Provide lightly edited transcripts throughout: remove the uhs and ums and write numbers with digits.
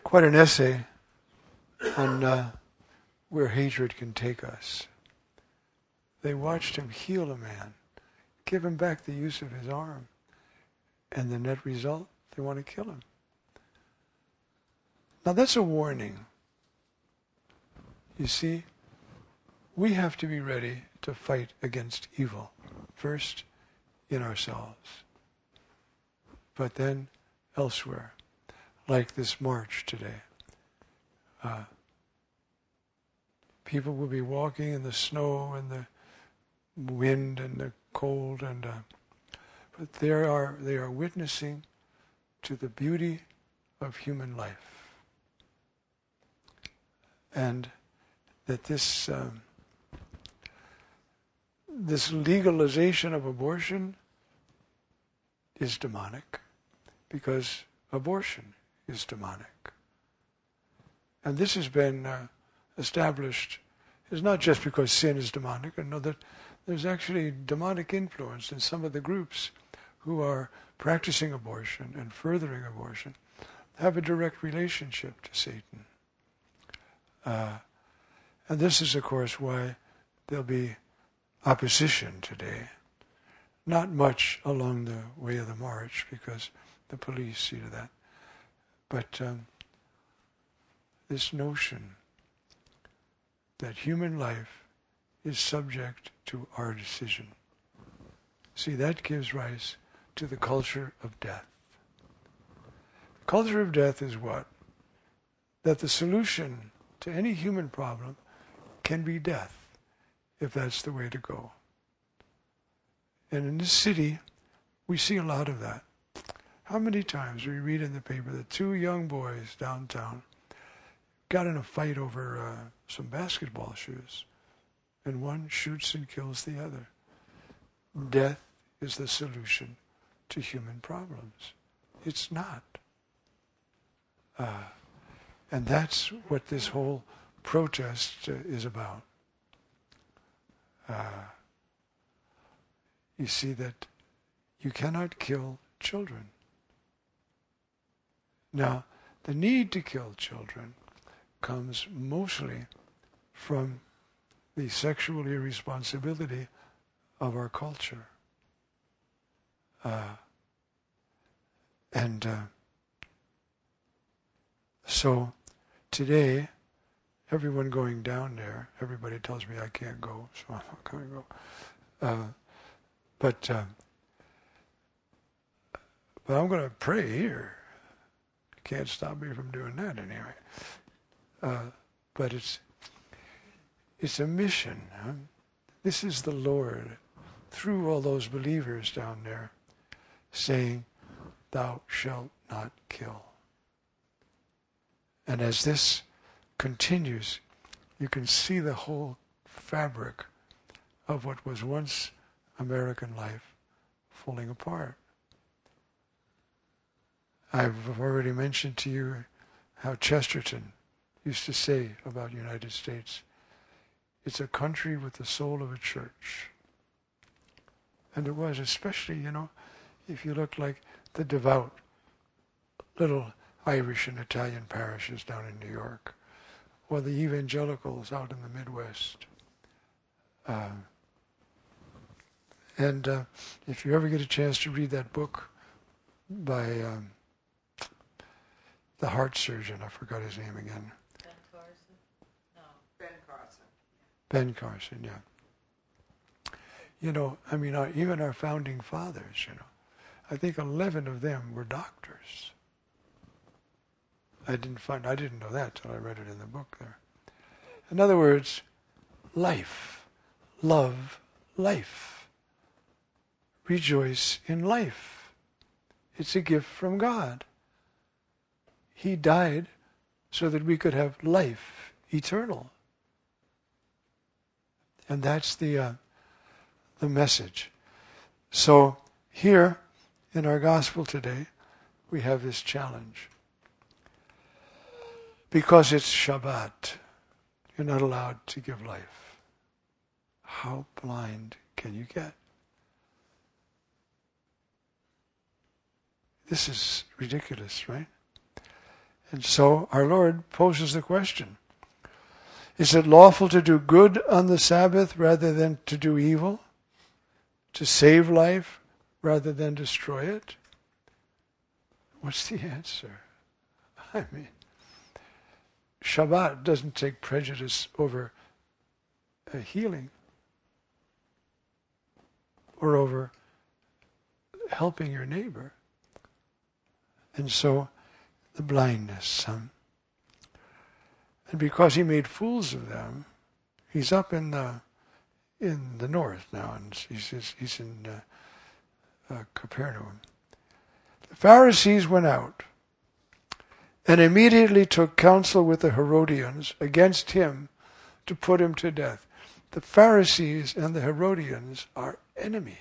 quite an essay on where hatred can take us. They watched him heal a man, give him back the use of his arm, and the net result, they want to kill him. Now that's a warning. You see, we have to be ready to fight against evil, first in ourselves, but then elsewhere, like this march today. People will be walking in the snow and the wind and the cold, but they are witnessing to the beauty of human life, and that this legalization of abortion is demonic, because abortion is demonic. And this has been established. It's not just because sin is demonic. I know that there's actually demonic influence in some of the groups who are practicing abortion and furthering abortion, have a direct relationship to Satan. And this is, of course, why there'll be opposition today. Not much along the way of the march, because the police see to that. But this notion that human life is subject to our decision. See, that gives rise to the culture of death. The culture of death is what? That the solution to any human problem can be death, if that's the way to go. And in this city, we see a lot of that. How many times we read in the paper that two young boys downtown got in a fight over some basketball shoes, and one shoots and kills the other. Death is the solution to human problems. It's not. And that's what this whole protest is about. You see that you cannot kill children. Now, the need to kill children comes mostly from the sexual irresponsibility of our culture. So today, everyone going down there, everybody tells me I can't go, so I'm not going to go. But I'm going to pray here. Can't stop me from doing that anyway. But it's a mission. Huh? This is the Lord, through all those believers down there, saying, "Thou shalt not kill." And as this continues, you can see the whole fabric of what was once American life falling apart. I've already mentioned to you how Chesterton used to say about the United States, it's a country with the soul of a church. And it was, especially, if you look like the devout little Irish and Italian parishes down in New York, or the evangelicals out in the Midwest. And if you ever get a chance to read that book by the heart surgeon, I forgot his name again. Ben Carson? No. Ben Carson. Ben Carson, yeah. Even our founding fathers, I think 11 of them were doctors. I didn't know that till I read it in the book there. In other words, life, love, life. Rejoice in life. It's a gift from God. He died so that we could have life eternal. And that's the message. So here in our gospel today, we have this challenge. Because it's Shabbat, you're not allowed to give life. How blind can you get? This is ridiculous, right? And so our Lord poses the question, is it lawful to do good on the Sabbath rather than to do evil? To save life rather than destroy it? What's the answer? I mean, Shabbat doesn't take prejudice over a healing or over helping your neighbor. And so, the blindness. And because he made fools of them, he's up in the north now, and he's in Capernaum. The Pharisees went out and immediately took counsel with the Herodians against him to put him to death. The Pharisees and the Herodians are enemies.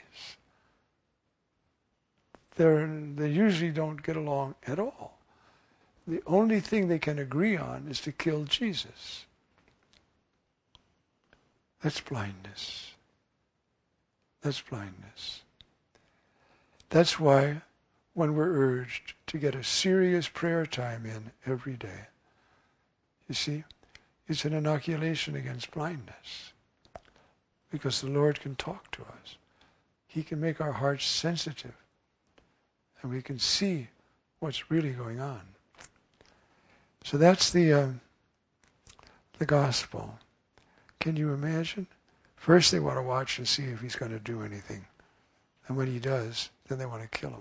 They usually don't get along at all. The only thing they can agree on is to kill Jesus. That's blindness. That's blindness. That's why when we're urged to get a serious prayer time in every day, you see, it's an inoculation against blindness. Because the Lord can talk to us. He can make our hearts sensitive. And we can see what's really going on. So that's the gospel. Can you imagine? First they want to watch and see if he's going to do anything. And when he does, then they want to kill him.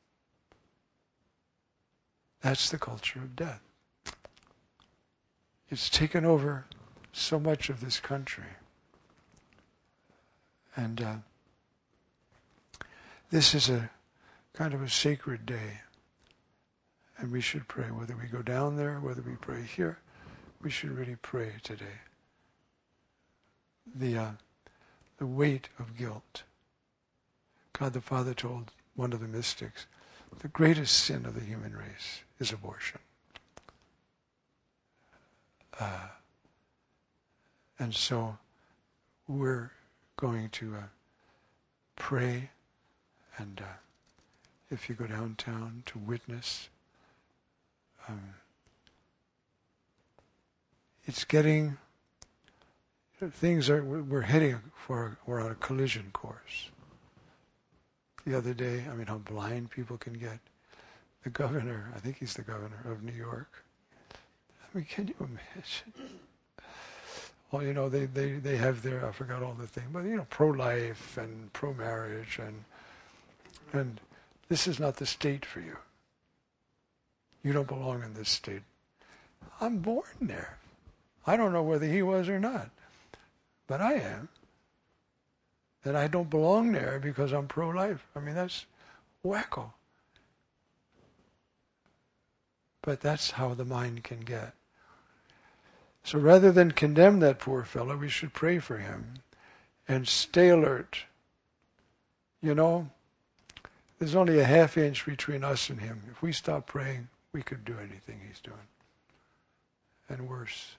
That's the culture of death. It's taken over so much of this country. And this is a kind of a sacred day. And we should pray. Whether we go down there, whether we pray here, we should really pray today. The weight of guilt. God the Father told one of the mystics, the greatest sin of the human race is abortion. And so we're going to pray, and if you go downtown to witness, it's getting, we're on a collision course. The other day, I mean, how blind people can get. The governor, I think he's the governor of New York. I mean, can you imagine? Well, you know, they have their, I forgot all the things, but, you know, pro-life and pro-marriage, and this is not the state for you. You don't belong in this state. I'm born there. I don't know whether he was or not, but I am. And I don't belong there because I'm pro-life. I mean, that's wacko. But that's how the mind can get. So rather than condemn that poor fellow, we should pray for him and stay alert. You know, there's only a half inch between us and him. If we stop praying, we could do anything he's doing. And worse.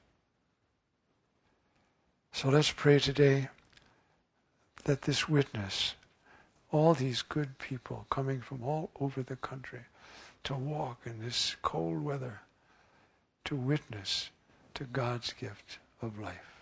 So let's pray today that this witness, all these good people coming from all over the country to walk in this cold weather, to witness to God's gift of life.